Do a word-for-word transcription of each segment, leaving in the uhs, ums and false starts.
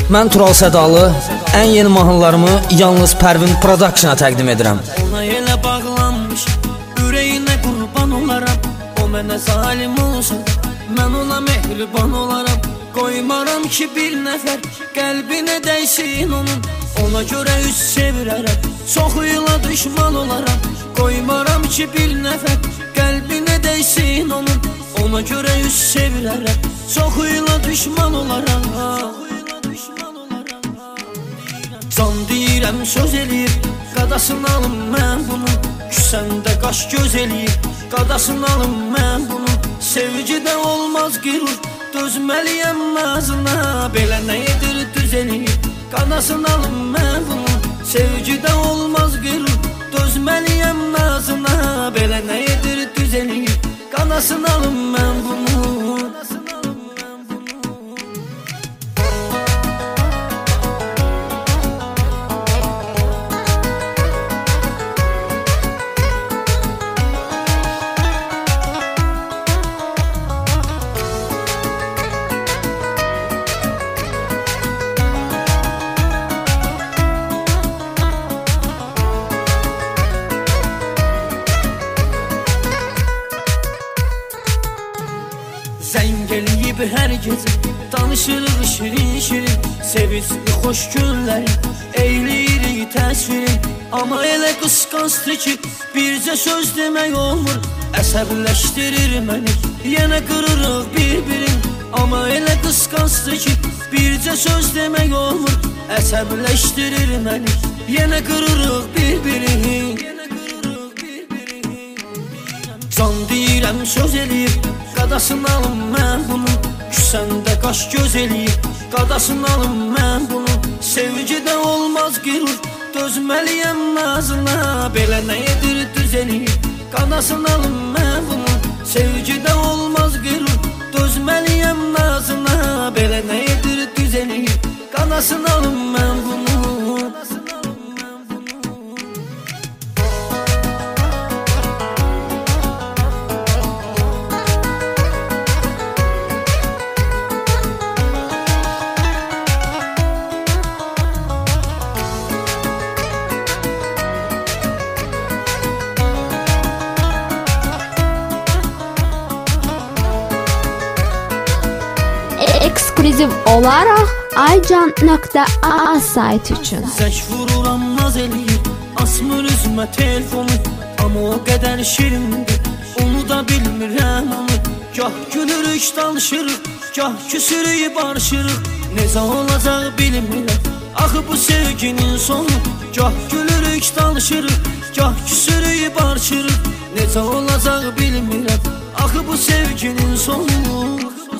Mən Tural Sədalı, ən yeni mahnılarımı yalnız Pərvin Production'a təqdim edirəm. Ona elə bağlanmış, ürəyinə qurban olaram. O mənə zalim olsa, mən ona mehriban olaram. Qoymaram ki bir nəfər qəlbinə dəysin onun. Ona görə üz çevirərəm, çoxuyla düşman olaram. Qoymaram ki bir nəfər qəlbinə dəysin onun. Ona görə üz çevirərəm, çoxuyla düşman olaram. Can deyirəm söz eləyir, qadasını alım mən bunun. Küsəndə qaş göz eləyir, qadasını alım mən bunun. Sevgidə olmaz qürur, dözməliyəm nazına. Belə nə edir düz eləyir, qadasını alım mən bunun. Sevgidə olmaz qürur, dözməliyəm nazına. Belə nə edir düz eləyir, qadasını alım mən bunun. Zəng eləyib hər gecə, danışırıq şirin-şirin. Sevirsik xoş günləri, eyləyirik təsvirin. Amma elə qısqancdır ki, bircə söz demək olmur. Əsəbləşdirir məni, yenə qırırıq bir-birin. Amma elə qısqancdır ki, bircə söz demək olmur. Əsəbləşdirir məni, yenə qırırıq bir-birin. Can deyirəm söz eləyir, qadasını alım mən bunun. Küsəndə qaş göz eləyir, qadasını alım mən bunun. Sevgidə olmaz qürur, dözməliyəm nazına. Belə nə edir düz eləyir, qadasını alım mən bunun. Sevgidə olmaz qürur, dözməliyəm nazına. Belə nə edir düz eləyir, qadasını alım mən bunun. Ekskluziv olaraq aycan nöqtə a sayt üçün. Zəş vururam naz eləyir, asmır üzmə telefonu. Amma o qədər şirindir, onu da bilmirəm onu. Gah gülürük danışırıq, gah küsürük barışırıq. Necə olacaq bilmirəm, axı bu sevginin sonu. Gah gülürük danışırıq, gah küsürük barışırıq. Necə olacaq bilmirəm, axı bu sevginin sonu.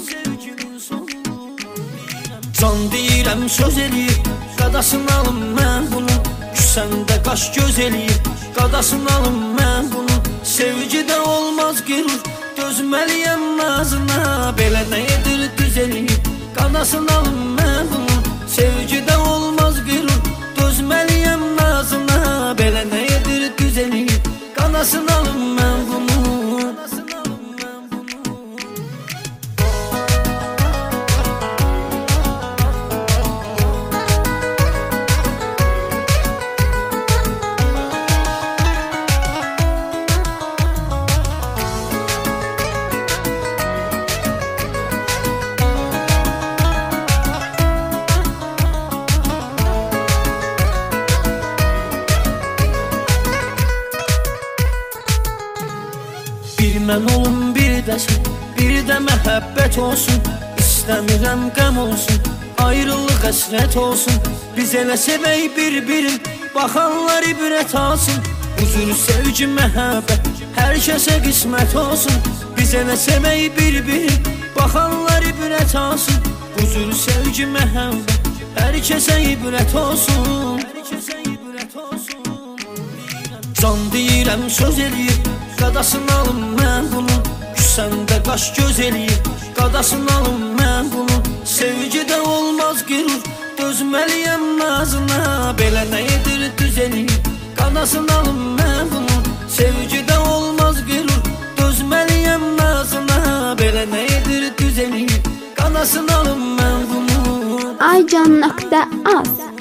Can deyirəm söz eləyir, qadasını alım mən bunun. Küsəndə qaş göz eləyir, qadasını alım mən bunun. Sevgidə olmaz qürur, dözməliyəm nazına. Belə nə edir düz eləyir, qadasını alım mən bunun. Sevgidə olmaz qürur, dözməliyəm nazına. Belə nə edir düz eləyir, qadasını alım mən bunun. Bir mən olum, bir də sən, bir də məhəbbət olsun. İstəmirəm qəm olsun, ayrılıq əsrət olsun. Biz elə sevək bir-birin, baxanlar ibrət alsın. Huzur, sevgi, məhəbbət, hər kəsə qismət olsun. Biz elə sevək bir-birin, baxanlar ibrət alsın. Huzur, sevgi, məhəbbət, hər kəsə ibrət olsun. Can deyirəm söz eləyir, qadasını alım mən bunun. Küsəndə qaş göz eləyir, qadasını alım mən bunun. Sevgidə olmaz qürur, dözməliyəm nazına. Belə nə edir düz eləyir, qadasını alım mən bunun. Sevgidə olmaz qürur, dözməliyəm nazına. Belə nə edir düz eləyir, qadasını alım mən bunun. aycan nöqtə az.